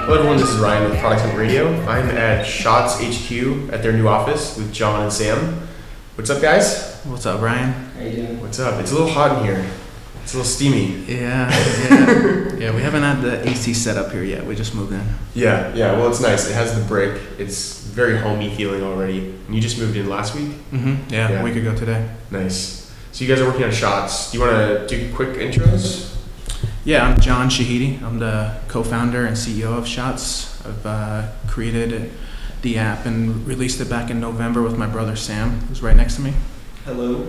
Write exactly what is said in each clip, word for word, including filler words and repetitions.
Hello everyone, this is Ryan with Product Hunt Radio. I'm at Shots H Q at their new office with John and Sam. What's up, guys? What's up, Ryan? How you doing? What's up? It's a little hot in here. It's a little steamy. Yeah, yeah. yeah, we haven't had the A C set up here yet. We just moved in. Yeah, yeah. Well, it's nice. It has the brick. It's very homey feeling already. And you just moved in last week? Mm-hmm. Yeah, Yeah. a week ago today. Nice. So you guys are working on Shots. Do you want to do quick intros? Yeah, I'm John Shahidi. I'm the co-founder and C E O of Shots. I've uh, created the app and released it back in November with my brother Sam, who's right next to me. Hello.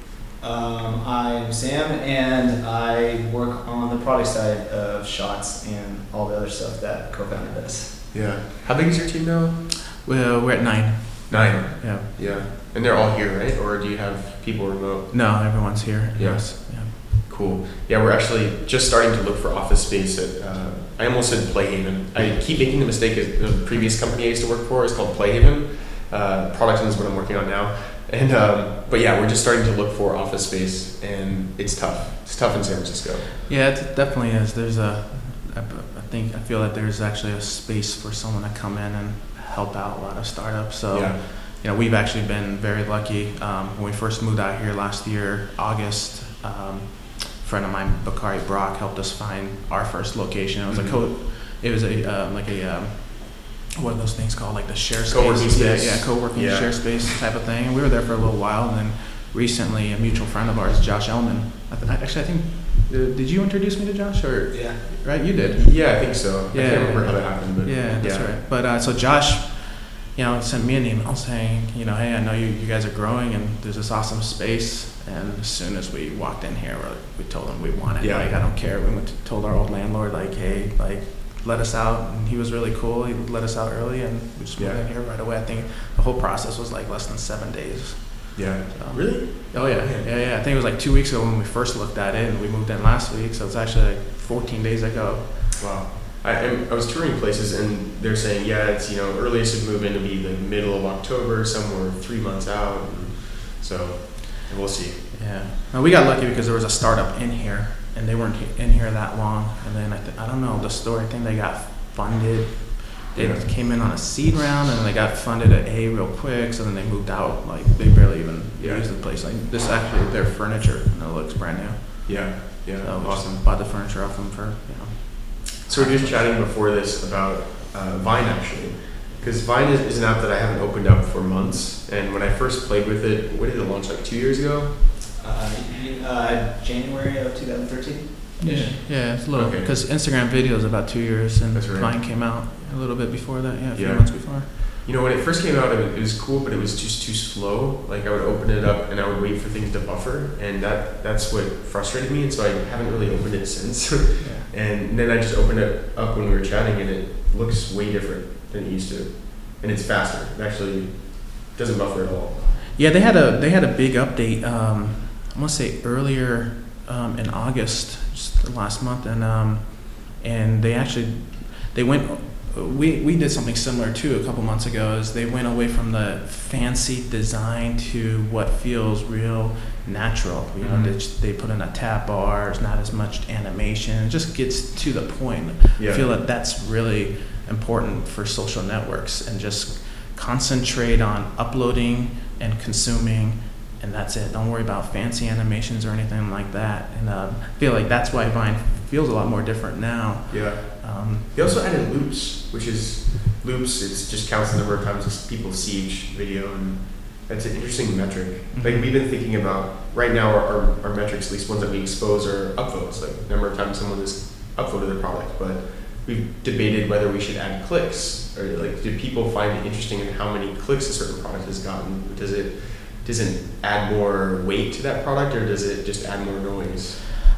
Um, I'm Sam, and I work on the product side of Shots and all the other stuff that co-founder does. Yeah. How big is your team now? Well, we're at nine. Nine. Yeah. Yeah. And they're all here, right? Or do you have people remote? No, everyone's here. Yeah. Yes. Yeah. Cool. Yeah, we're actually just starting to look for office space at, uh, I almost said Playhaven. I keep making the mistake of the previous company I used to work for is called Playhaven. Uh, Product Hunt is what I'm working on now. And, um, but yeah, we're just starting to look for office space, and it's tough. It's tough in San Francisco. Yeah, it definitely is. There's a, I I think, I feel that there's actually a space for someone to come in and help out a lot of startups. So, Yeah. you know, we've actually been very lucky. Um, when we first moved out here last year, August, um, a friend of mine, Bakari Brock, helped us find our first location. It was Mhm. a co, it was a um, like a um, what are those things called? Like the share space. Co-working space. Yeah, yeah, co-working Yeah. share space type of thing. And we were there for a little while, and then recently, a mutual friend of ours, Josh Ellman. I th- actually, I think, uh, did you introduce me to Josh, or Yeah. right? You did. Yeah, I think so. Yeah. I can't remember how that happened, but Yeah, that's yeah. right. But uh, so Josh, you know, sent me an email saying, you know, hey, I know you, you guys are growing and there's this awesome space. And as soon as we walked in here, we're, we told him we want it. Yeah. Like, I don't care. We went to, told our old landlord, like, hey, like, let us out. And he was really cool. He let us out early, and we just moved Yeah. in here right away. I think the whole process was like less than seven days. Yeah. So. Really? Oh yeah, Man. yeah, yeah. I think it was like two weeks ago when we first looked at it, and we moved in last week. So it's actually like fourteen days ago. Wow. I, I'm- I was touring places, and they're saying, yeah, it's, you know, earliest to move in to be the middle of October, somewhere three months out. And so we'll see. Yeah. No, we got lucky because there was a startup in here, and they weren't he- in here that long. And then I, th- I don't know the story. I think they got funded. They Yeah. came in on a seed round, and then they got funded at A real quick. So then they moved out. Like they barely even Yeah. used the place. Like this actually, their furniture, and it looks brand new. Yeah. Yeah. So we Awesome. just bought the furniture off them for you know. So we were just chatting before this about uh, Vine, actually. Because Vine is, is an app that I haven't opened up for months. And when I first played with it, what did it launch, like two years ago? Uh, you- uh, January of twenty thirteen. Yeah, yeah, it's a little Okay. because Instagram videos about two years, and That's right. Vine came out a little bit before that. Yeah, a few Yeah. months before. You know, when it first came out, it was, it was cool, but it was just too slow. Like, I would open it up and I would wait for things to buffer, and that that's what frustrated me, and so I haven't really opened it since. Yeah. And then I just opened it up when we were chatting, and it looks way different than it used to. And it's faster. It actually doesn't buffer at all. Yeah, they had a they had a big update. Um, I want to say earlier um, in August, just last month, and um, and they actually they went. We we did something similar too a couple months ago. Is they went away from the fancy design to what feels real natural. You know, Mhm. they, just- they put in a tab bar. There's not as much animation. It just gets to the point. Yeah. I feel that that's really important for social networks, and just concentrate on uploading and consuming, and that's it. Don't worry about fancy animations or anything like that. And um, I feel like that's why Vine feels a lot more different now. Yeah. Um, They also added loops, which is loops. It just counts the number of times people see each video, and that's an interesting metric. Mhm. Like, we've been thinking about right now, our, our, our metrics, at least ones that we expose, are upvotes, like number of times someone has upvoted the product. But we've debated whether we should add clicks, or like, do people find it interesting in how many clicks a certain product has gotten? Does it does it add more weight to that product, or does it just add more noise?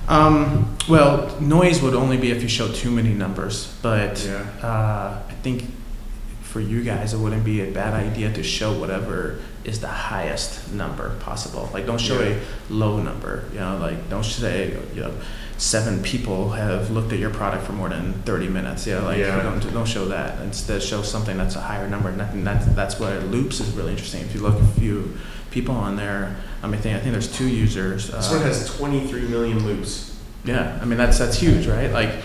um, well, noise would only be if you show too many numbers, but Yeah. uh, I think for you guys, it wouldn't be a bad idea to show whatever is the highest number possible. Like, don't show Yeah. a low number. You know, like don't say, you know, seven people have looked at your product for more than thirty minutes. You know, like Yeah. don't don't show that. Instead, show something that's a higher number. And I think that's that's where loops is really interesting. If you look a few people on there, I mean, I think, I think there's two users. This uh, one has twenty-three million loops. Yeah, I mean that's that's huge, right? Like,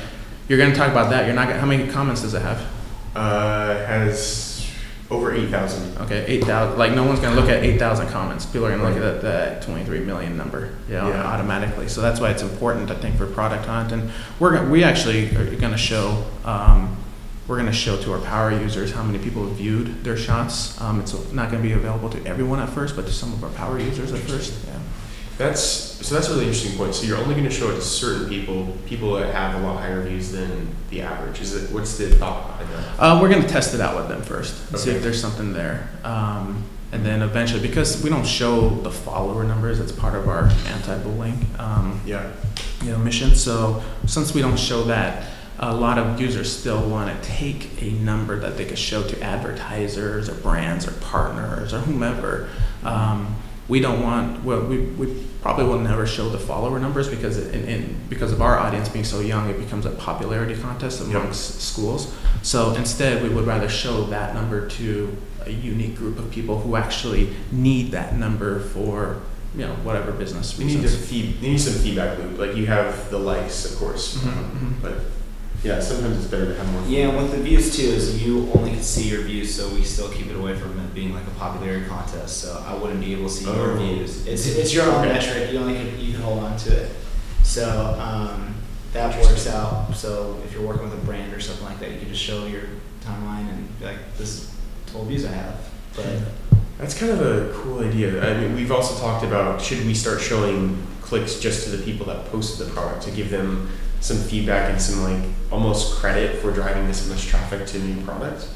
You're going to talk about that. You're not. Gonna, how many comments does it have? Uh, it has over eight thousand. Okay, eight thousand. Like, no one's going to look at eight thousand comments. People are going to look at that twenty-three million number, you know, Yeah. automatically. So that's why it's important, I think, for Product Hunt. And we're gonna, we actually are going to show, um, we're going to show to our power users how many people have viewed their shots. Um, it's not going to be available to everyone at first, but to some of our power users at first. Yeah. That's so. That's a really interesting point. So you're only going to show it to certain people, people that have a lot higher views than the average. Is it? What's the thought behind that? Uh, we're going to test it out with them first, and see Okay. if there's something there. Um, and then eventually, because we don't show the follower numbers, it's part of our anti-bullying um, Yeah. you know, mission. So since we don't show that, a lot of users still want to take a number that they could show to advertisers or brands or partners or whomever. Um, we don't want, well, we, we probably will never show the follower numbers because it, in, in, because of our audience being so young, it becomes a popularity contest amongst schools. So instead, we would rather show that number to a unique group of people who actually need that number for, you know, whatever business You need to reasons. feed. You need some feedback loop. Like you have the likes, of course, Mhm, um, mhm. but yeah, sometimes it's better to have more. Yeah, and with the views too, is you only can see your views, so we still keep it away from it being like a popularity contest. So I wouldn't be able to see your Oh. views. It's it's your own Okay. metric. You only can you can hold on to it. So um, that works out. So if you're working with a brand or something like that, you can just show your timeline and be like, this is total views I have. But That's kind of a cool idea. I mean, we've also talked about should we start showing clicks just to the people that posted the product to give them some feedback and some like almost credit for driving this much traffic to new products.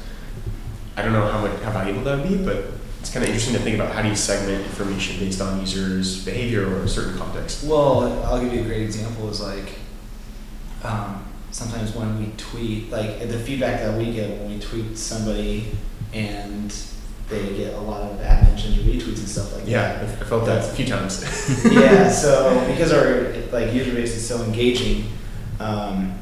I don't know how much how valuable that would be, but it's kind of interesting to think about how do you segment information based on users' behavior or a certain context. well, I'll give you a great example. Is like um, sometimes when we tweet, like the feedback that we get when we tweet somebody and they get a lot of ad mentions or retweets and stuff like Yeah, that. I I felt that a few times. Yeah, so because our like user base is so engaging, um,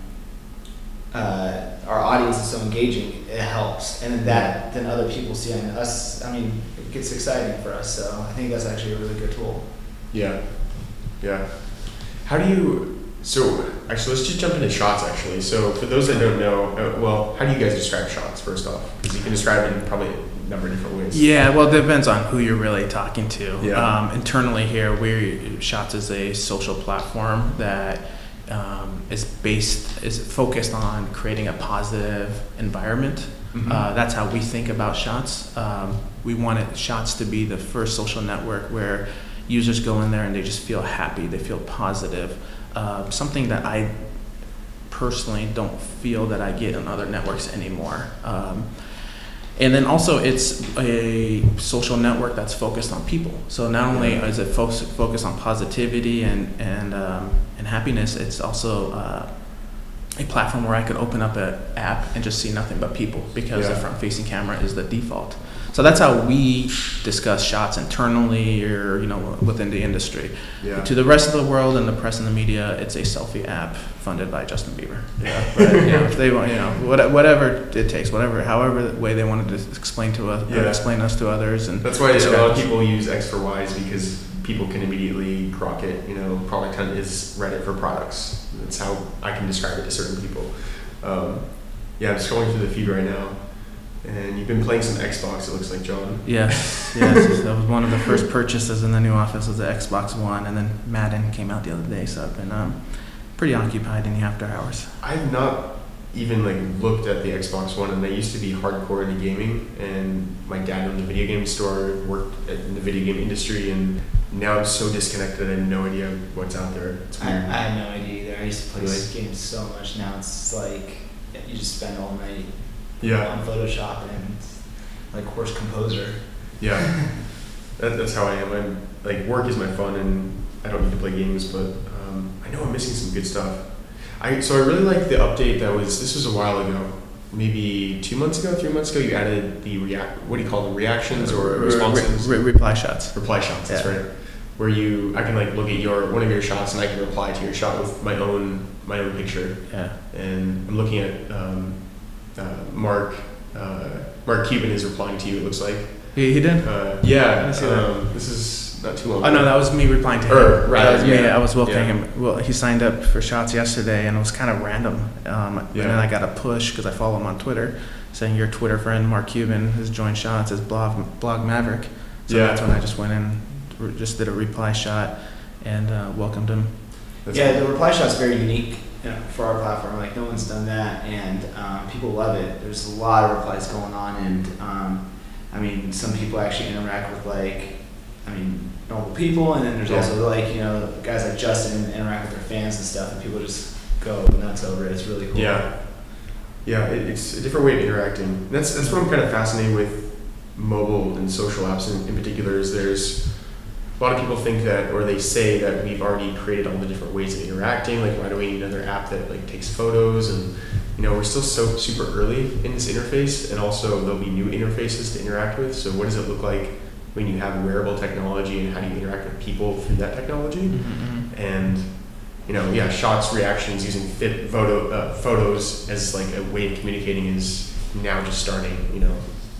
uh, our audience is so engaging, it helps, and then that then other people see on us. I mean, it gets exciting for us. So I think that's actually a really good tool. Yeah, yeah. How do you? So actually, let's just jump into shots. Actually, so for those that don't know, uh, well, how do you guys describe shots? First off, because you can describe it in probably a number of different ways. Yeah, well, it depends on who you're really talking to. Yeah. Um, internally here, we Shots is a social platform that um, is based is focused on creating a positive environment. Mhm. Uh, that's how we think about Shots. Um, we wanted Shots to be the first social network where users go in there and they just feel happy, they feel positive. Uh, something that I personally don't feel that I get on other networks anymore. Um, and then also it's a social network that's focused on people. So not only is it fo- focused on positivity and, and, um, and happiness, it's also uh, a platform where I could open up an app and just see nothing but people because Yeah. the front-facing camera is the default. So that's how we discuss Shots internally or, you know, within the industry. Yeah. To the rest of the world and the press and the media, it's a selfie app funded by Justin Bieber. Yeah, but you know, if they want, you know, what- whatever it takes, whatever, however way they wanted to explain to us, Yeah. explain us to others, and That's why a describe lot of us. people use X for Y's because people can immediately grok it. You know, Product Hunt is Reddit for products. That's how I can describe it to certain people. Um, yeah, I'm scrolling through the feed right now, and you've been playing some Xbox. It looks like, John. Yes, yes, that was one of the first purchases in the new office was the Xbox One, and then Madden came out the other day, so I've been um, pretty occupied in the after hours. I've not even like looked at the Xbox One, and I used to be hardcore into gaming. And my dad owned a video game store, worked in the video game industry, and now I'm so disconnected. I have no idea what's out there. It's I, I weird. had no idea either. I used to play Really? games so much. Now it's like you just spend all night yeah, on Photoshop and like horse composer. yeah. That, that's how I am. I'm like work is my fun, and I don't need to play games, but um, I know I'm missing some good stuff. I so I really like the update that was. This was a while ago, maybe two months ago, three months ago. You added the react. What do you call them? Reactions or Re- responses? re- re- reply shots. Reply shots. That's Yeah. right. Where you, I can like look at your one of your shots, and I can reply to your shot with my own my own picture. Yeah. And I'm looking at um, uh, Mark. Uh, Mark Cuban is replying to you. It looks like. He, he did? Uh, yeah. I see that. Um, this is not too long Oh ago. no, that was me replying to him. Or, right, that was me. yeah. I was welcoming Yeah. him. Well, he signed up for Shots yesterday, and it was kind of random. Um, Yeah. And then I got a push because I follow him on Twitter, saying your Twitter friend Mark Cuban has joined Shots as blog blog Maverick. So Yeah. that's when I just went in, re- just did a reply shot, and uh, welcomed him. That's Yeah, cool. the reply shot's very unique, you know, for our platform. Like no one's done that, and um, people love it. There's a lot of replies going on, and um, I mean, some people actually interact with like, I mean, normal people, and then there's Yeah. also like you know guys like Justin interact with their fans and stuff, and people just go nuts over it. It's really cool. Yeah, yeah, it, it's a different way of interacting. That's that's what I'm kind of fascinated with mobile and social apps in, in particular. Is there's a lot of people think that, or they say that we've already created all the different ways of interacting. Like, why do we need another app that like takes photos? And you know, we're still so super early in this interface, and also there'll be new interfaces to interact with. So, what does it look like when you have wearable technology, and how do you interact with people through that technology? Mm-hmm. And you know, yeah, shots, reactions using fit photo uh, photos as like a way of communicating is now just starting. You know,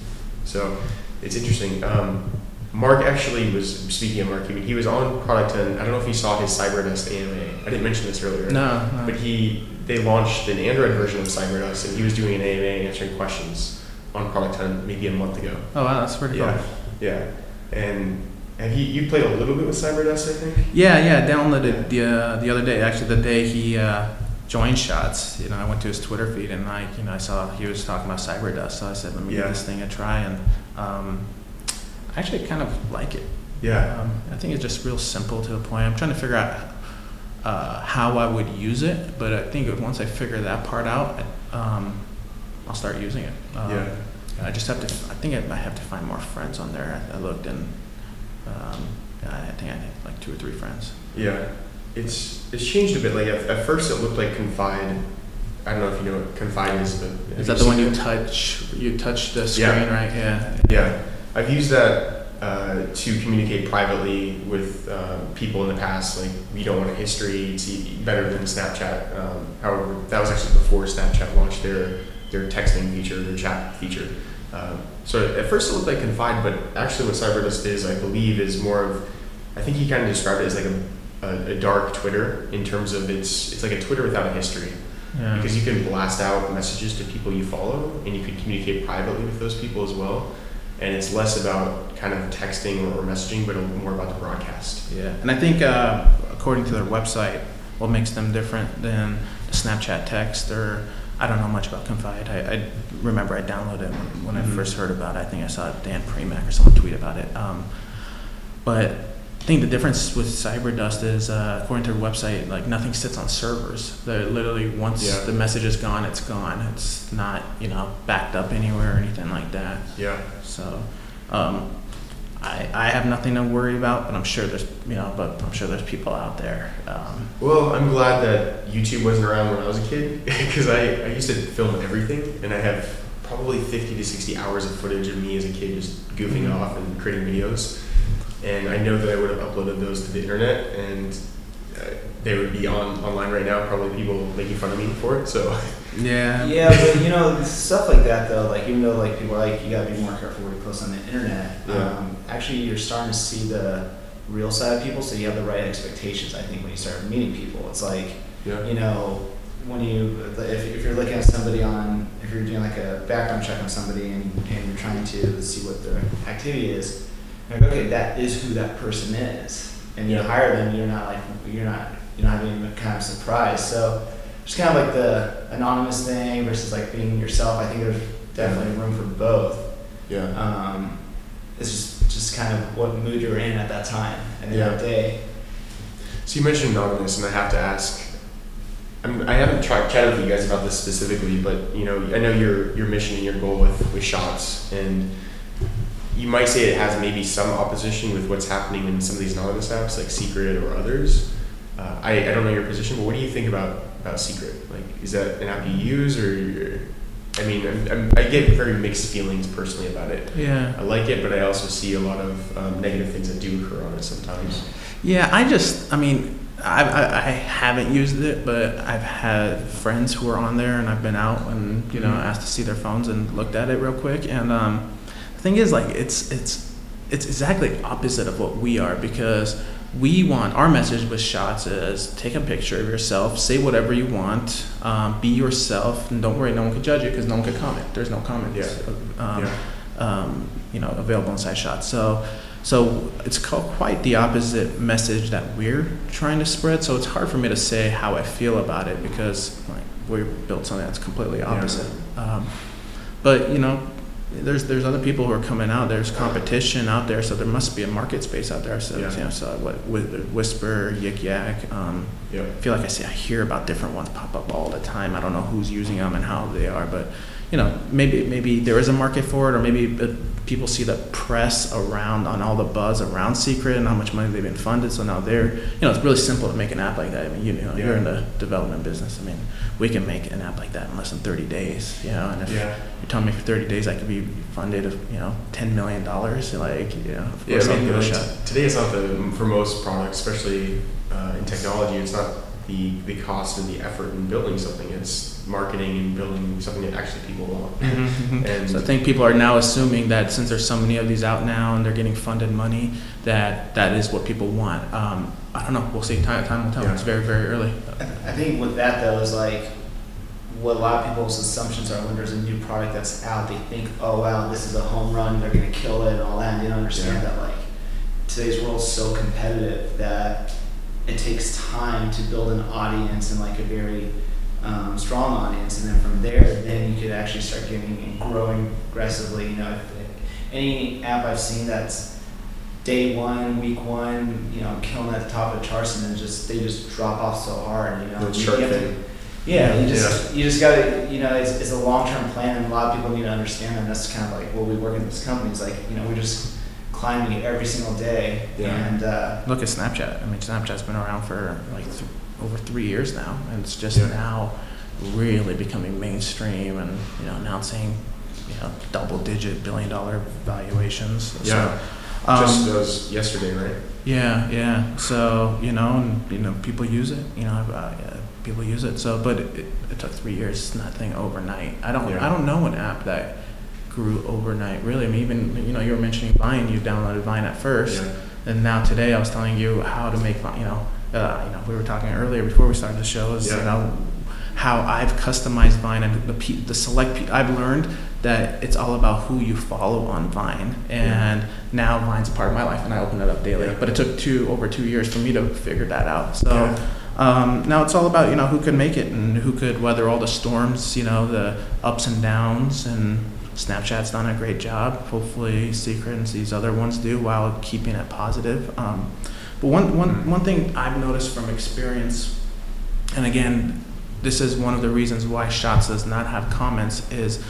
so it's interesting. Um, Mark actually was speaking of Mark Cuban. He was on Product ten. I don't know if you saw his CyberDust A M A. I didn't mention this earlier. No, no. But he they launched an Android version of CyberDust, and he was doing an A M A answering questions on Product ten maybe a month ago. Oh wow, that's pretty Yeah, cool. yeah. And have you you played a little bit with CyberDust, I think? Yeah, yeah. I downloaded the uh, the other day. Actually, the day he uh, joined Shots, you know, I went to his Twitter feed and like, you know, I saw he was talking about CyberDust, so I said, let me Yeah. give this thing a try, and um, I actually kind of like it. Yeah. Um, I think it's just real simple to the point. I'm trying to figure out uh, how I would use it, but I think once I figure that part out, um, I'll start using it. Um, Yeah. I just have to. I think I might have to find more friends on there. I, I looked and um, I think I had like two or three friends. Yeah, it's it's changed a bit. Like at, at first, it looked like Confide. I don't know if you know what Confide is, but have Is that the one seen you it? touch? You touch the screen, Yeah. right? Yeah. Yeah, I've used that uh, to communicate privately with um, people in the past. Like, we don't want a history. It's e- better than Snapchat. Um, however, that was actually before Snapchat launched their their texting feature, their chat feature. Um, so at first it looked like Confide, but actually what CyberDust is, I believe, is more of, I think he kind of described it as like a, a, a dark Twitter in terms of it's it's like a Twitter without a history. Yeah. Because you can blast out messages to people you follow, and you can communicate privately with those people as well. And it's less about kind of texting or, or messaging, but more about the broadcast. Yeah, and I think uh, according to their website, what makes them different than the Snapchat text, or I don't know much about Confide. I, I remember I downloaded it when, when Mhm. I first heard about it. I think I saw Dan Premack or someone tweet about it. Um, but I think the difference with CyberDust is, uh, according to their website, like nothing sits on servers. They're literally, once Yeah. the message is gone, it's gone. It's not, you know, backed up anywhere or anything like that. Yeah. So, um, I, I have nothing to worry about, but I'm sure there's, you know, but I'm sure there's people out there. Um, Well, I'm glad that YouTube wasn't around when I was a kid, because I, I used to film everything, and I have probably fifty to sixty hours of footage of me as a kid just goofing Mhm. off and creating videos. And I know that I would have uploaded those to the internet, and uh, they would be on online right now, probably people making fun of me for it. So, yeah. Yeah, but you know, stuff like that though, like even though like people are like, you gotta be more careful what you post on the internet, Yeah. um, actually you're starting to see the real side of people, so you have the right expectations, I think, when you start meeting people. It's like, yeah. you know, when you, if, if you're looking at somebody on, if you're doing like a background check on somebody and, and you're trying to see what their activity is, you're like, okay, that is who that person is. And you Yeah. hire them, you're not like, you're not, you don't have any kind of surprise. So just kind of like the anonymous thing versus like being yourself. I think there's definitely room for both. Yeah. Um, it's just, just kind of what mood you're in at that time and Yeah. that day. So you mentioned anonymous, and I have to ask. I'm, I haven't tried chatted with you guys about this specifically, but you know, I know your your mission and your goal with with Shots, and you might say it has maybe some opposition with what's happening in some of these anonymous apps like Secret or others. Uh, I I don't know your position, but what do you think about about Secret? Like, is that an app you use, or you're, I mean, I'm, I'm, I get very mixed feelings personally about it. Yeah. I like it, but I also see a lot of um, negative things that do occur on it sometimes. Yeah, I just, I mean, I, I, I haven't used it, but I've had friends who are on there, and I've been out and, you know, Mhm. asked to see their phones and looked at it real quick. And um, the thing is, like, it's, it's, it's exactly opposite of what we are, because we want, our message with Shots is take a picture of yourself, say whatever you want, um, be yourself, and don't worry, no one can judge it because no one can comment. There's no comments, Yeah. um, Yeah. um, you know, available inside Shots. So, so it's called quite the opposite message that we're trying to spread. So it's hard for me to say how I feel about it, because like we built something that's completely opposite. Yeah. Um, but you know, there's there's other people who are coming out. There's competition out there, so there must be a market space out there. So, yeah. you know, so what Whisper, Yik Yak. Um, yeah. I feel like I see I hear about different ones pop up all the time. I don't know who's using them and how they are, but you know, maybe maybe there is a market for it, or maybe uh, people see the press around on all the buzz around Secret and how much money they've been funded. So now they're, you know, it's really simple to make an app like that. I mean, you know, yeah. you're in the development business. I mean, we can make an app like that in less than thirty days. You know, and if yeah. you're telling me for thirty days I could be funded, of, you know, ten million dollars, like, you know, of yeah, course I I'll mean, give it a like, shot. Today it's not the, for most products, especially uh, in technology, it's not the, the cost and the effort in building something. It's marketing and building something that actually people want. Mm-hmm. And so I think people are now assuming that since there's so many of these out now and they're getting funded money, that that is what people want. Um, I don't know. We'll see. Time, time will tell. Yeah. It's very, very early. I think with that though is like what a lot of people's assumptions are when there's a new product that's out. They think, oh wow, this is a home run. They're gonna kill it and all that. And they don't understand yeah. that like today's world is so competitive that it takes time to build an audience and like a very um, strong audience, and then from there, then you could actually start getting and growing aggressively. You know, if, if any app I've seen that's day one, week one, you know, killing at the top of the charts, and then just they just drop off so hard. You know, the you, shark you have thing. to, yeah, you just yeah. you just gotta, you know, it's, it's a long term plan, and a lot of people need to understand. And that's kind of like what we work in this company. It's like, you know, we're just climbing it every single day. Yeah. And uh, look at Snapchat. I mean, Snapchat's been around for like th- over three years now, and it's just yeah. now really becoming mainstream, and you know, announcing, you know, double-digit billion-dollar valuations. Yeah, so, um, just those yesterday, right? Yeah, yeah. So you know, and you know, people use it. You know, uh, yeah, people use it. So, but it, it, it took three years. It's nothing overnight. I don't. Yeah. I don't know an app that grew overnight, really. I mean, even, you know, you were mentioning Vine. You downloaded Vine at first, yeah. and now today I was telling you how to make Vine. You know, uh, you know, we were talking earlier before we started the show. Is yeah. you know how I've customized Vine, and the pe- the select. Pe- I've learned that it's all about who you follow on Vine, and yeah. now Vine's a part of my life, and I open it up daily. Yeah. But it took two over two years for me to figure that out. So. Yeah. Um, now it's all about, you know, who could make it and who could weather all the storms, you know, the ups and downs, and Snapchat's done a great job. Hopefully Secret and these other ones do, while keeping it positive. Um, but one, one, one thing I've noticed from experience, and again, this is one of the reasons why Shots does not have comments, is,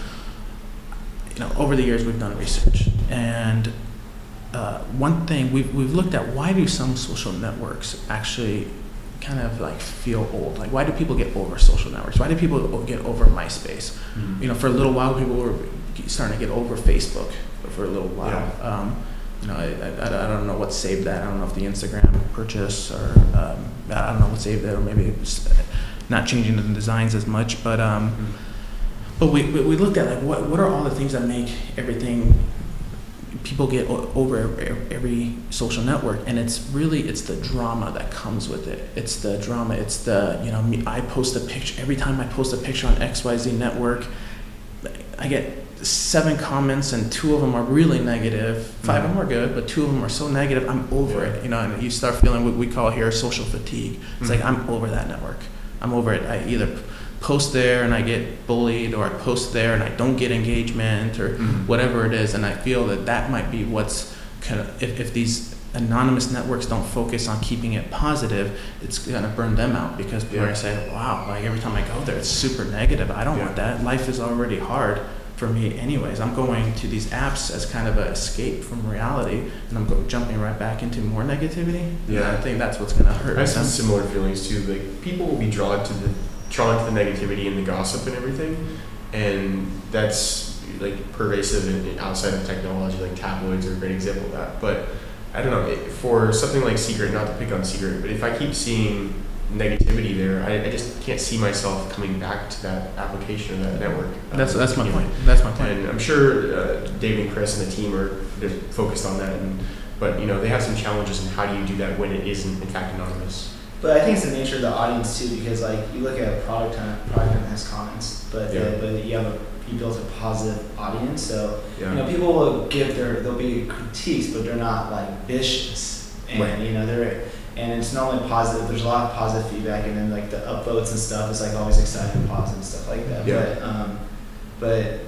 you know, over the years we've done research, and uh, one thing we've, we've looked at, why do some social networks actually kind of like feel old? Like, why do people get over social networks? Why do people get over MySpace? Mm-hmm. You know, for a little while people were starting to get over Facebook for a little while. Yeah. Um, you know, I, I, I don't know what saved that. I don't know if the Instagram purchase, or um, I don't know what saved that, or maybe it's not changing the designs as much. But um, mm-hmm. but we we looked at like what what are all the things that make everything. People get over every social network, and it's really, it's the drama that comes with it. It's the drama. It's the, you know, me, I post a picture, every time I post a picture on X Y Z network, I get seven comments, and two of them are really negative. Five mm-hmm. of them are good, but two of them are so negative, I'm over yeah. it. You know, and you start feeling what we call here social fatigue. It's mm-hmm. like, I'm over that network. I'm over it. I either post there and I get bullied, or I post there and I don't get engagement, or mm-hmm. whatever it is, and I feel that that might be what's kind of, if, if these anonymous networks don't focus on keeping it positive, it's going to burn them out, because people yeah. are going to say, wow, like every time I go there it's super negative. I don't yeah. want that. Life is already hard for me anyways. I'm going to these apps as kind of an escape from reality, and I'm go- jumping right back into more negativity. Yeah, and I think that's what's going to hurt. I have some similar feelings too. Like, people will be drawn to the drawn to the negativity and the gossip and everything, and that's like pervasive in, outside of technology. Like tabloids are a great example of that. But I don't know, it, for something like Secret, not to pick on Secret, but if I keep seeing negativity there. I, I just can't see myself coming back to that application or that network. That's uh, that's my you know. point. That's my point. And I'm sure uh, Dave and Chris and the team are they're focused on that. And, but you know, they have some challenges in how do you do that when it isn't in fact anonymous. But I think it's the nature of the audience too, because like you look at a product hunt, product hunt has comments, but Yeah. the, but you have a you built a positive audience, so Yeah. you know people will give their there'll be critiques, but they're not like vicious, and Right. you know they're and it's not only positive. There's a lot of positive feedback, and then like the upvotes and stuff is like always exciting and positive and stuff like that. Yeah. But um, but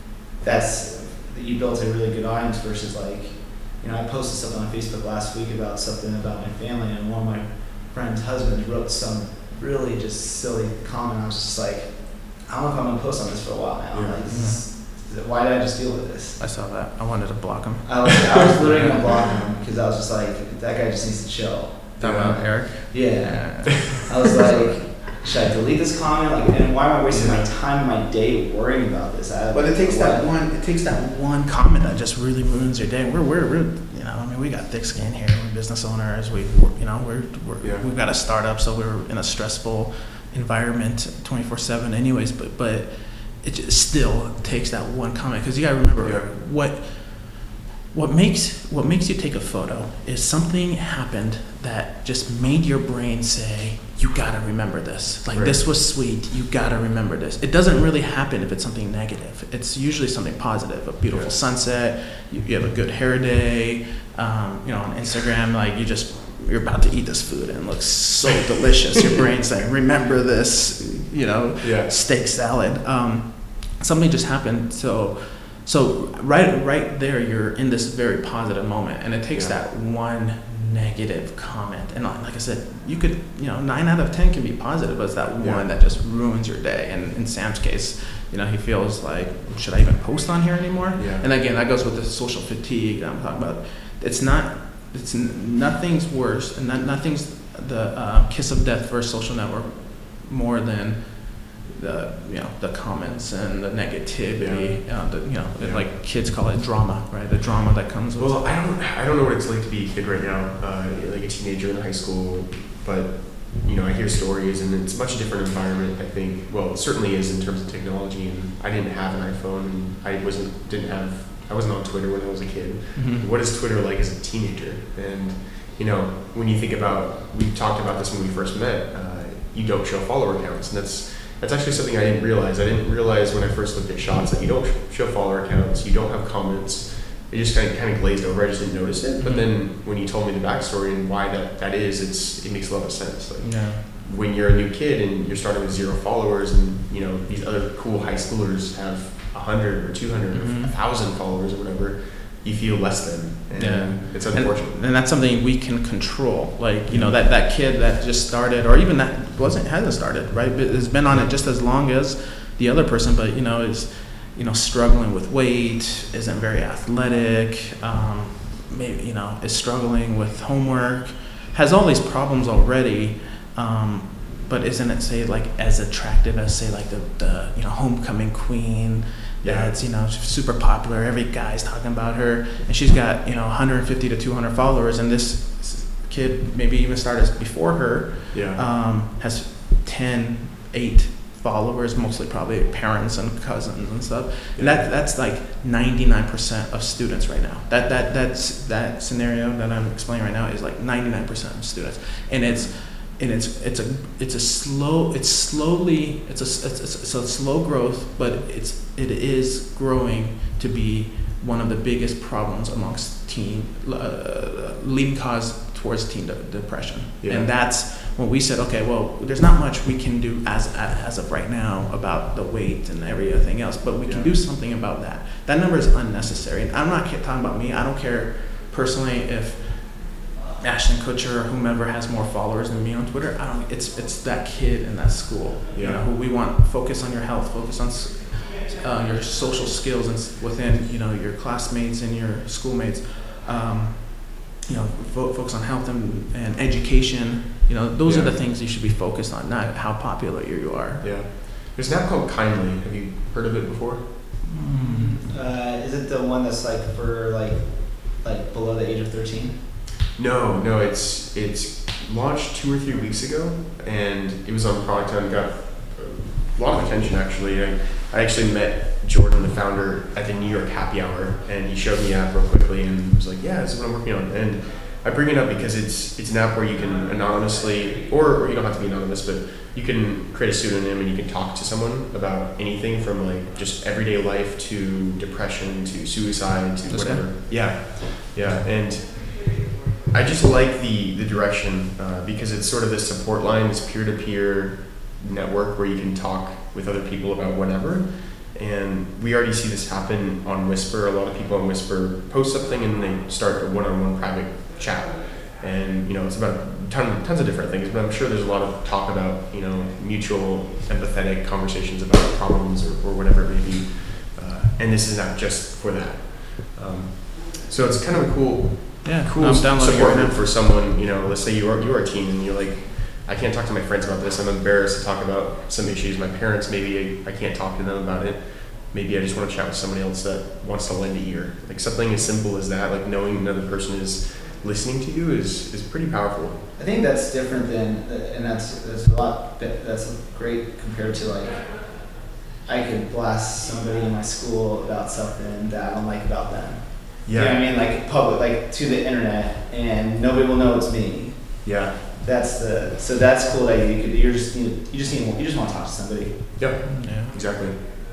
that's you built a really good audience versus like you know I posted something on Facebook last week about something about my family, and one of my friend's husbands wrote some really just silly comment. I was just like, I don't know if I'm gonna post on this for a while now. Yeah. Like, this is, why did I just deal with this? I saw that. I wanted to block him. I was, I was literally gonna block him because I was just like, that guy just needs to chill. Talking Yeah. about Eric. Yeah. I was like, should I delete this comment? Like, and why am I wasting my time and my day worrying about this? I, But it takes that what- one. It takes that one comment that just really ruins your day. We're we're, we're you know I mean we got thick skin here. We're business owners. We we're, you know we're, we're Yeah. we've got a startup, so we're in a stressful environment twenty-four seven. Anyways, but but it just still takes that one comment because you gotta remember Yeah. what what makes what makes you take a photo is something happened that just made your brain say, you gotta remember this. Like Right. this was sweet, you gotta remember this. It doesn't really happen if it's something negative. It's usually something positive, a beautiful Yeah. sunset, you, you have a good hair day, um, you know, on Instagram, like you just, you're about to eat this food and it looks so delicious. Your brain's saying, remember this, you know, Yeah. steak salad. Um, something just happened, so so right right there you're in this very positive moment, and it takes Yeah. that one negative comment, and like like I said, you could, you know, nine out of ten can be positive, but it's that Yeah. one that just ruins your day. And in Sam's case, you know, he feels like, should I even post on here anymore? Yeah. And again, that goes with the social fatigue that I'm talking about. It's not, it's n- nothing's worse, and not, nothing's the uh, kiss of death for a social network more than the, you know, the comments and the negativity. Uh, the, you know, Yeah. like kids call it drama, right? The drama that comes with. Well, I don't, I don't know what it's like to be a kid right now, uh, like a teenager in high school, but you know, I hear stories, and it's a much different environment. I think, well, it certainly is in terms of technology. And I didn't have an iPhone, and I wasn't, didn't have, I wasn't on Twitter when I was a kid. Mhm. What is Twitter like as a teenager? And you know, when you think about, we talked about this when we first met. Uh, you don't show follower counts, and that's. That's actually something I didn't realize. I didn't realize when I first looked at Shots that you don't show follower accounts, you don't have comments. It just kind of kind of glazed over. I just didn't notice it. But then when you told me the backstory and why that, that is, it's it makes a lot of sense. Like Yeah. when you're a new kid and you're starting with zero followers, and you know these other cool high schoolers have a hundred or two hundred Mhm. or a thousand followers or whatever, you feel less than, and Yeah. it's And, unfortunate. and that's something we can control. Like, you know, that, that kid that just started, or even that wasn't hasn't started, right? But has been on it just as long as the other person, but you know, is, you know, struggling with weight, isn't very athletic, um, maybe, you know, is struggling with homework, has all these problems already, um, but isn't it, say, like as attractive as, say, like the, the you know, homecoming queen? Yeah. That's, you know, she's super popular. Every guy's talking about her, and she's got, you know, one hundred fifty to two hundred followers. And this kid, maybe even started before her, Yeah. um, has ten, eight followers, mostly probably parents and cousins and stuff. And that that's like ninety-nine percent of students right now. That that that's that scenario that I'm explaining right now is like ninety-nine percent of students, and it's. And it's it's a it's a slow it's slowly it's a it's, it's, it's a slow growth, but it's it is growing to be one of the biggest problems amongst teen uh, leading cause towards teen de- depression. Yeah. And that's when we said, okay, well, there's not much we can do as as of right now about the weight and everything else, but we can Yeah. do something about that. That number is unnecessary, and I'm not ca- talking about me. I don't care personally if Ashton Kutcher or whomever has more followers than me on Twitter. I don't. It's it's that kid in that school. You Yeah. know, who we want. Focus on your health. Focus on uh, your social skills and s- within, you know, your classmates and your schoolmates. Um, you know, fo- focus on health and, and education. You know, those Yeah. are the things you should be focused on, not how popular you are. Yeah. There's an app called Kindly. Have you heard of it before? Mm. Uh, is it the one that's like for like like below the age of thirteen? No, no. It's it's launched two or three weeks ago, and it was on Product Hunt. Got a lot of attention actually. I, I actually met Jordan, the founder, at the New York Happy Hour, and he showed me the app real quickly and was like, "Yeah, this is what I'm working on." And I bring it up because it's it's an app where you can anonymously, or, or you don't have to be anonymous, but you can create a pseudonym and you can talk to someone about anything from like just everyday life to depression to suicide to That's whatever. good. Yeah, yeah, and I just like the the direction uh, because it's sort of this support line, this peer-to-peer network where you can talk with other people about whatever. And we already see this happen on Whisper. A lot of people on Whisper post something and they start a one-on-one private chat. And you know, it's about ton, tons of different things, but I'm sure there's a lot of talk about, you know, mutual empathetic conversations about problems or, or whatever it may be. Uh, and this is not just for that. Um, so it's kind of a cool, Yeah, cool I'm s- downloading it support right group now. for someone, you know, let's say you are, you are a teen and you're like, I can't talk to my friends about this. I'm embarrassed to talk about some issues. My parents, maybe I, I can't talk to them about it. Maybe I just want to chat with somebody else that wants to lend a ear. Like something as simple as that, like knowing another person is listening to you is, is pretty powerful. I think that's different than, and that's that's a lot. That's great compared to like, I could blast somebody in my school about something that I don't like about them. You know what I mean? Like public, like to the internet, and nobody will know it's me. Yeah. That's the so that's cool that you could you're just you, you just need you just want to talk to somebody. Yeah. Yeah, Exactly.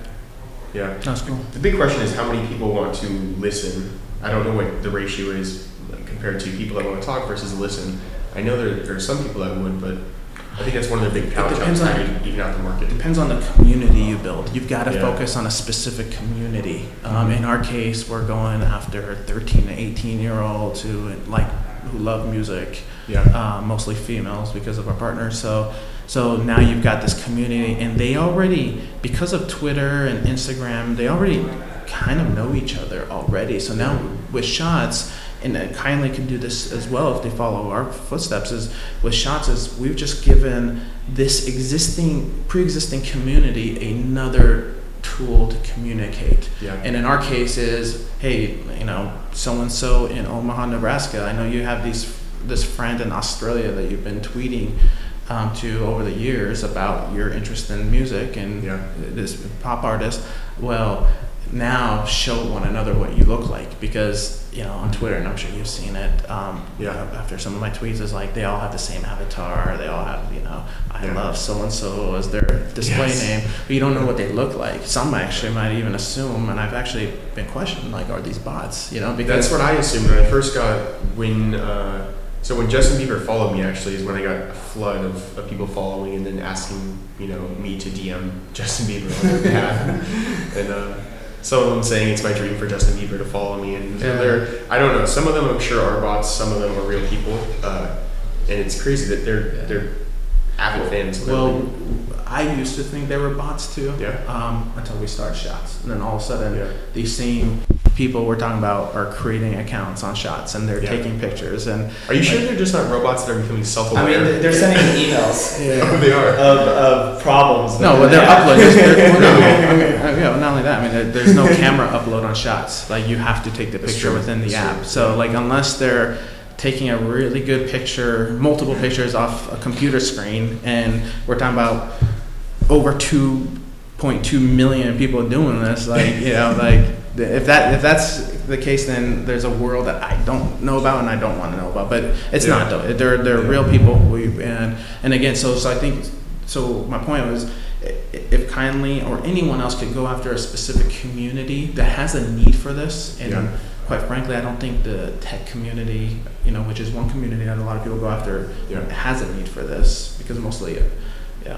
Yeah. that's cool. The big question is how many people want to listen. I don't know what the ratio is like, compared to people that want to talk versus listen. I know there, there are some people that would, but I think that's one of the big power depends jobs on- to even out the market. Depends on the community you build. You've got to Yeah. focus on a specific community. Um, in our case, we're going after thirteen to eighteen year olds who like who love music, Yeah. uh, mostly females because of our partners. So, so now you've got this community, and they already, because of Twitter and Instagram, they already kind of know each other already. So now with Shots, and uh, Kindly can do this as well if they follow our footsteps, is with Shots is we've just given this existing, pre-existing community another tool to communicate. Yeah. And in our case is, hey, you know, so-and-so in Omaha, Nebraska, I know you have these this friend in Australia that you've been tweeting um, to over the years about your interest in music and Yeah. this pop artist. Well, now show one another what you look like, because you know on Twitter, and I'm sure you've seen it. Um, Yeah. After some of my tweets, is like they all have the same avatar. They all have, you know, I Yeah. love so and so as their display Yes. name, but you don't know what they look like. Some actually might even assume, and I've actually been questioned, like, are these bots? You know, because That's what I assumed when I first got when. Uh, so when Justin Bieber followed me, actually, is when I got a flood of, of people following and then asking, you know, me to D M Justin Bieber on their behalf, and uh, some of them saying it's my dream for Justin Bieber to follow me, and Yeah. they're I don't know. Some of them I'm sure are bots. Some of them are real people, uh, and it's crazy that they're Yeah. they're avid fans. well, I used to think they were bots too. Yeah. Um, until we started Shots, and then all of a sudden, Yeah. these same people we're talking about are creating accounts on Shots, and they're Yeah. taking pictures. And Are you sure they're just not robots that are becoming I self-aware? mean, they're sending me emails Oh, they are. of, of problems. no, but but they're then- uploading. They're, well, no, I mean, uh, yeah, not only that. I mean, there- there's no camera upload on Shots. Like you have to take the That's picture true. within the That's app. true. So like unless they're taking a really good picture, multiple pictures off a computer screen, and we're talking about over two point two million people doing this, like you know, like if that if that's the case, then there's a world that I don't know about and I don't want to know about. But it's Yeah. not though. They're they're Yeah. real people. We and and again, so so I think so. My point was, i- if Kindly or anyone else could go after a specific community that has a need for this, and Yeah. quite frankly, I don't think the tech community, you know, which is one community that a lot of people go after, Yeah. has a need for this, because mostly, uh, yeah,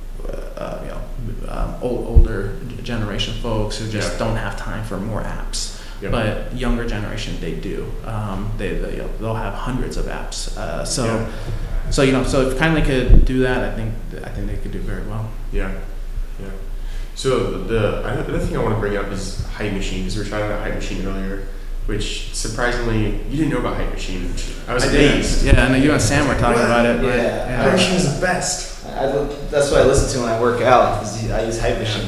uh, you know, um, old, older generation folks who just Yeah. don't have time for more apps. Yeah. But younger generation, they do. Um, they, they they'll have hundreds of apps. Uh, so, Yeah. so you know, so if Kindly could do that, I think I think they could do very well. Yeah, yeah. So the I- the other thing I want to bring up is Hype Machine, because we were talking about Hype Machine earlier, which surprisingly you didn't know about Hype Machine. Which I was I did. amazed. Yeah, I know you and Sam were talking about it. right? Yeah. Hype Machine is the best. I, that's what I listen to when I work out. Is I use Hype Machine.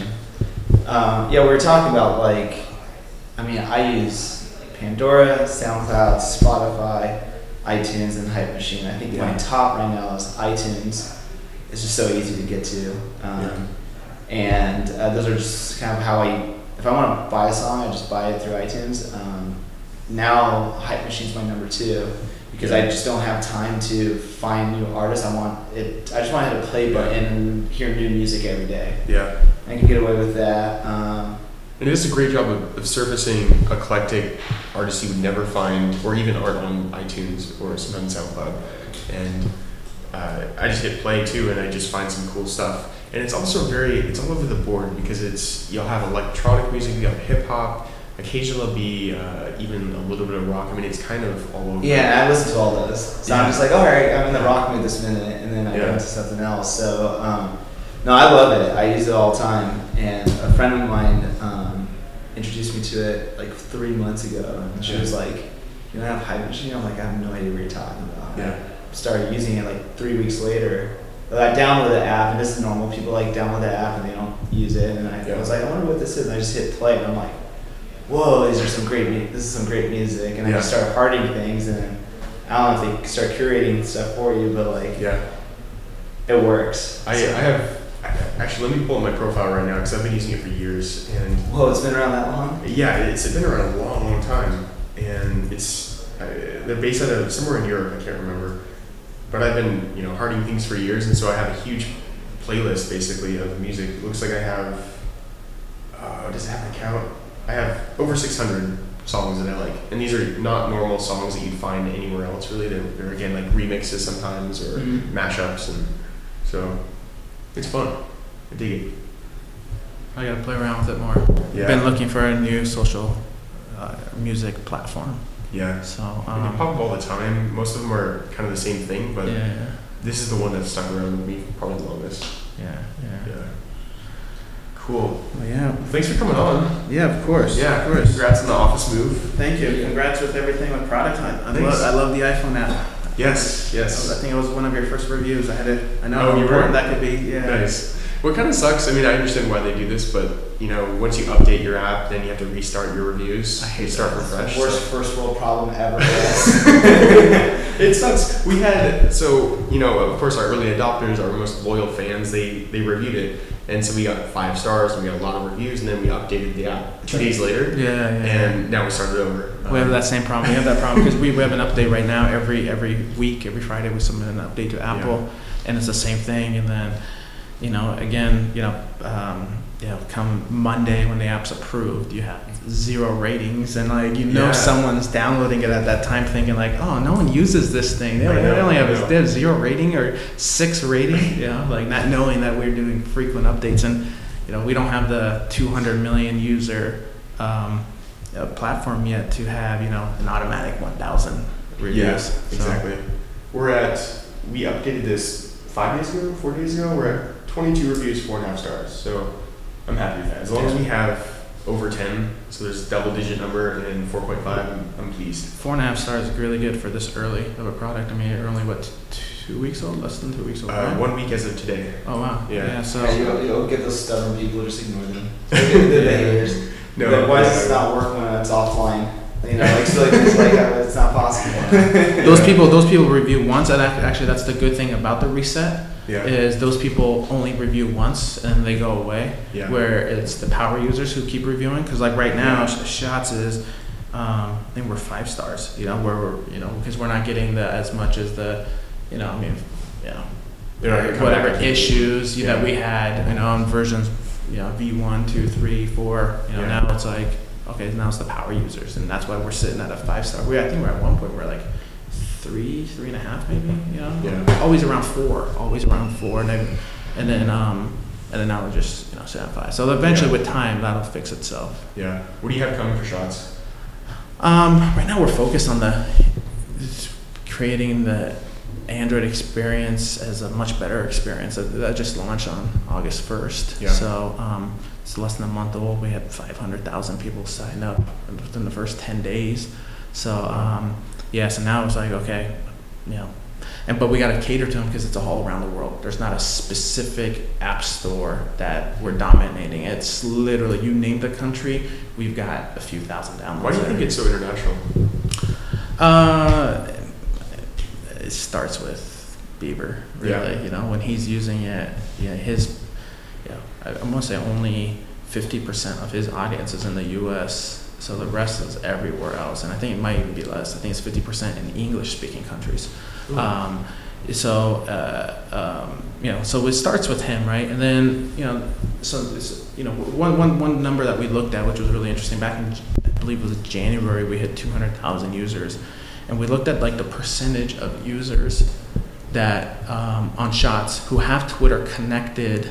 Um, yeah, we were talking about like, I mean, I use Pandora, SoundCloud, Spotify. iTunes and Hype Machine. I think Yeah. my top right now is iTunes. It's just so easy to get to. Um, Yeah. And uh, those are just kind of how I, if I want to buy a song, I just buy it through iTunes. Um, now Hype Machine's my number two because I just don't have time to find new artists. I want it. I just want to hit a play button and hear new music every day. Yeah. I can get away with that. Um, And it does a great job of, of surfacing eclectic artists you would never find, or even art on iTunes or sometimes SoundCloud. And uh, I just hit play too, and I just find some cool stuff. And it's also very, it's all over the board because it's, you'll have electronic music, you have hip hop, occasionally there'll be uh, even a little bit of rock. I mean, it's kind of all over. yeah, I listen to all those. So Yeah. I'm just like, all right, I'm in the rock mood this minute, and then I Yeah. go into something else. So, um, no, I love it. I use it all the time. And a friend of mine um, introduced me to it like three months ago. And she was like, you don't have Hype Machine? I'm like, I have no idea what you're talking about. Yeah. I started using it like three weeks later. I downloaded the app, and this is normal. People like download the app and they don't use it. And I, Yeah. I was like, I wonder what this is. And I just hit play, and I'm like, whoa, these are some great. mu- This is some great music. And I Yeah. just started hearting things, and then I don't know if they start curating stuff for you, but like Yeah. it works. I, I So- have, I- actually, let me pull up my profile right now because I've been using it for years. And Whoa, it's been around that long? yeah, it's been around a long, long time, and it's uh, they're based out of somewhere in Europe. I can't remember, but I've been you know hearting things for years, and so I have a huge playlist basically of music. It looks like I have, uh, does it have a count? I have over six hundred songs that I like, and these are not normal songs that you'd find anywhere else. Really, they're, they're again like remixes sometimes or Mhm. mashups, and so it's fun. I dig it. I gotta play around with it more. Yeah. Been looking for a new social uh, music platform. Yeah. So I mean, um, they pop up all the time. Most of them are kind of the same thing, but yeah, this is the one that's stuck around with me probably the longest. yeah, yeah. Yeah. Cool. Well, yeah. Thanks for coming on. Yeah, of course. Yeah, of course. Congrats on the office move. Thank you. Congrats with everything with Product Hunt. I Thanks. love, I love the iPhone app. Yes, I yes. think it was one of your first reviews. I had it. I know Oh, how you important were? that could be. Yeah. Nice. What kind of sucks, I mean, I understand why they do this, but, you know, once you update your app, then you have to restart your reviews. I hate You start that. from fresh. Worst so- first world problem ever. It sucks. We had, so, you know, of course, our early adopters, our most loyal fans, they, they reviewed it. And so we got five stars and we got a lot of reviews, and then we updated the app two days later. Yeah, yeah. And now we started over. We have Um, that same problem. We have that problem because we, we have an update right now every every week, every Friday we submit an update to Apple, and it's the same thing. And then, you know, again, you know, um, you know, come Monday when the app's approved, you have zero ratings, and like you know Yeah. someone's downloading it at that time, thinking like, oh, no one uses this thing. They, I they know, only have I know. they have zero rating or six rating. You know, like not knowing that we're doing frequent updates, and you know, we don't have the two hundred million user. Um, a platform yet to have, you know, an automatic one thousand reviews. Yes, So- exactly. We're at, we updated this five days ago, four days ago. We're at twenty-two reviews, four and a half stars. So I'm happy with that. As long as we have over ten, so there's a double digit number and four point five, I'm, I'm pleased. Four and a half stars is really good for this early of a product. I mean, you're only, what, t- two weeks old? Less than two weeks old, Uh, right? one week as of today. Oh, wow. Yeah. Yeah, so... Yeah, you'll, you'll get those stubborn people, just ignore them. Look at the haters. No, Like, why does no. this not work when it's offline? You know, like, so like, it's like, uh, it's not possible. Those people, those people review once, and ac- actually that's the good thing about the reset, Yeah. is those people only review once and they go away. Yeah. Where it's the power users who keep reviewing, because like right now, Yeah. Sh- Shots is, um, I think we're five stars. You know, where we're, you know, because we're not getting the as much as the, you know, I mean, you know, They're not gonna come whatever back. issues you Yeah. that we had, you know, on versions, you know, V one, two, three, four. You know, Yeah. now it's like, okay, now it's the power users, and that's why we're sitting at a five star. We, I think we're at one point we're like three, three and a half, maybe. You know, Yeah. always around four, always around four, and then, and then, um, and then now we're just, you know, sitting at five. So eventually, Yeah. with time, that'll fix itself. Yeah. What do you have coming for Shots? Um, right now, we're focused on the creating the Android experience as a much better experience. That, that just launched on August first. Yeah. So um, it's less than a month old. We had five hundred thousand people sign up within the first ten days. So um, yeah, so now it's like, okay, you know, and but we got to cater to them because it's all around the world. There's not a specific app store that we're dominating. It's literally, you name the country, we've got a few thousand downloads. Why do you there. think it's so international? Uh, it starts with Bieber, really. Yeah. You know, when he's using it, yeah, his, you know, I, I'm gonna say only fifty percent of his audience is in the U S, so the rest is everywhere else, and I think it might even be less. I think it's fifty percent in English-speaking countries. Ooh. Um, so, uh, um, you know, so it starts with him, right? And then, you know, so, it's, you know, one, one, one number that we looked at, which was really interesting, back in, I believe it was January, we hit two hundred thousand users. And we looked at like the percentage of users that, um, on Shots, who have Twitter connected.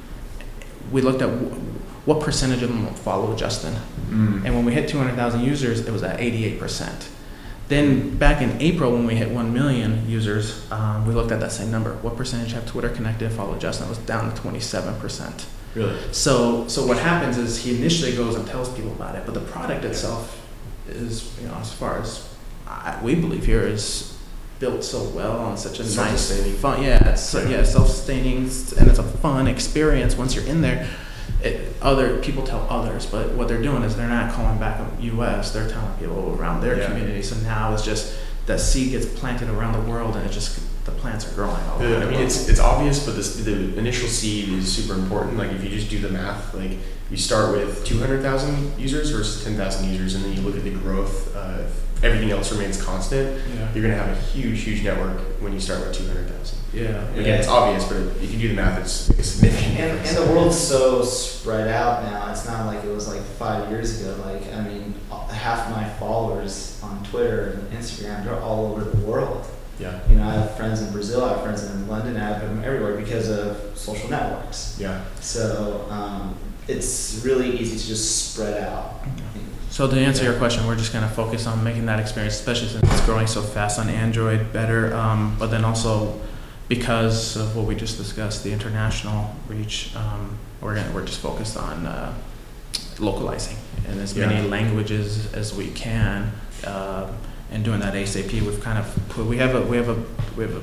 We looked at w- what percentage of them follow Justin. Mm. And when we hit two hundred thousand users, it was at eighty-eight percent. Then back in April, when we hit one million users, um, we looked at that same number. What percentage have Twitter connected, follow Justin? It was down to twenty-seven percent. Really? So, so what happens is he initially goes and tells people about it, but the product itself is, you know, as far as I, we believe here, is built so well on such a nice, Self-sustaining. fun, yeah, it's Right. yeah, self-sustaining, and it's a fun experience once you're in there. It, other people tell others, but what they're doing is they're not calling back the U S, they're telling people around their Yeah. community. So now it's just that seed gets planted around the world, and it just the plants are growing all over The- the I mean, world. it's it's obvious, but this, the initial seed is super important. Like if you just do the math, like you start with two hundred thousand users versus ten thousand users, and then you look at the growth. Uh, if everything else remains constant, yeah, you're gonna have a huge, huge network when you start with two hundred thousand. yeah, Again, it's obvious, but if you do the math, it's like a significant And, difference. and the world's so spread out now. It's not like it was like five years ago. Like, I mean, half my followers on Twitter and Instagram are all over the world. Yeah, You know, I have friends in Brazil, I have friends in London, I have them everywhere because of social networks. yeah. So um, it's really easy to just spread out. So to answer your question, we're just going to focus on making that experience, especially since it's growing so fast on Android, better. Um, but then also because of what we just discussed, the international reach, um, we're gonna, we're just focused on uh, localizing in as many Yeah. languages as we can, uh, and doing that ASAP. We've kind of put, we have a we have a we have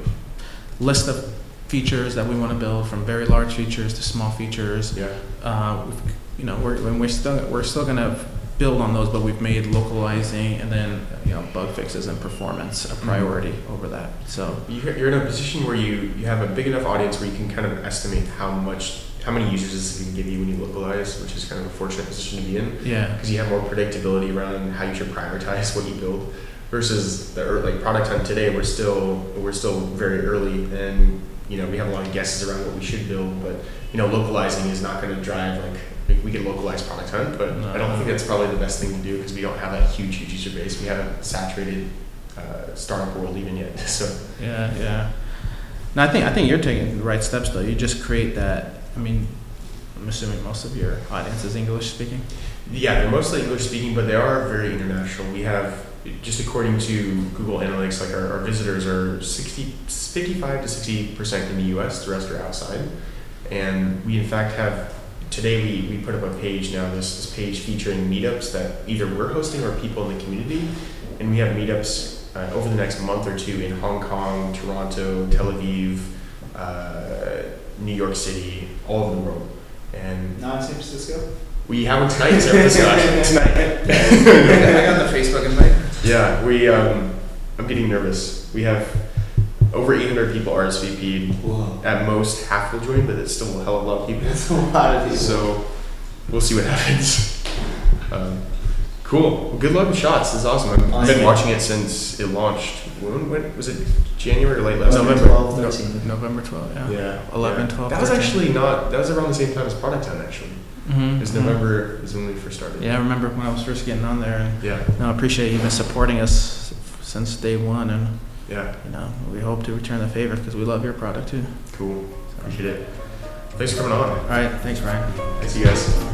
a list of features that we want to build, from very large features to small features. Yeah. Uh, we've, you know, we're and we're still we're still gonna build on those, but we've made localizing and then, you know, bug fixes and performance a priority over that. So You're you're in a position where you, you have a big enough audience where you can kind of estimate how much, how many users this can give you when you localize, which is kind of a fortunate position to be in, yeah, because you have more predictability around how you should prioritize what you build. Versus the ear- like Product Hunt today, we're still we're still very early, and you know we have a lot of guesses around what we should build, but you know localizing is not going to drive like we, we can localize Product Hunt, but No. I don't think that's probably the best thing to do because we don't have a huge huge user base. We haven't saturated uh, startup world even yet. So yeah, yeah. No, I think I think you're taking the right steps though. You just create that. I mean, I'm assuming most of your audience is English speaking. yeah, they're mostly English speaking, but they are very international. We have, just according to Google Analytics, like our, our visitors are sixty, fifty-five to sixty percent in the U S, the rest are outside. And we in fact have, today we, we put up a page now, this, this page featuring meetups that either we're hosting or people in the community. And we have meetups uh, over the next month or two in Hong Kong, Toronto, Tel Aviv, uh, New York City, all over the world. And Not in San Francisco? we have one tonight in San Francisco, actually, tonight. I got the Facebook invite. Yeah, we. Um, I'm getting nervous. We have over eight hundred people R S V P'd. Whoa. At most, half will join, but it's still a hell of a lot of people. That's a lot of people. So we'll see what happens. Um, cool. Well, good luck with Shots. This is awesome. I've Awesome. been watching it since it launched. When, when was it? January or late last November year? twelfth, thirteen. November twelfth. Yeah. Yeah. eleven, yeah. twelve, That was thirteen. actually not. That was around the same time as Product Hunt, actually. Mm-hmm. It was November. Is when we first started. Yeah, I remember when I was first getting on there, and Yeah. no, I appreciate you been supporting us since day one, and Yeah. you know we hope to return the favor because we love your product too. Cool. Appreciate it. Thanks for coming on. All right, thanks, Ryan. Thanks, you guys.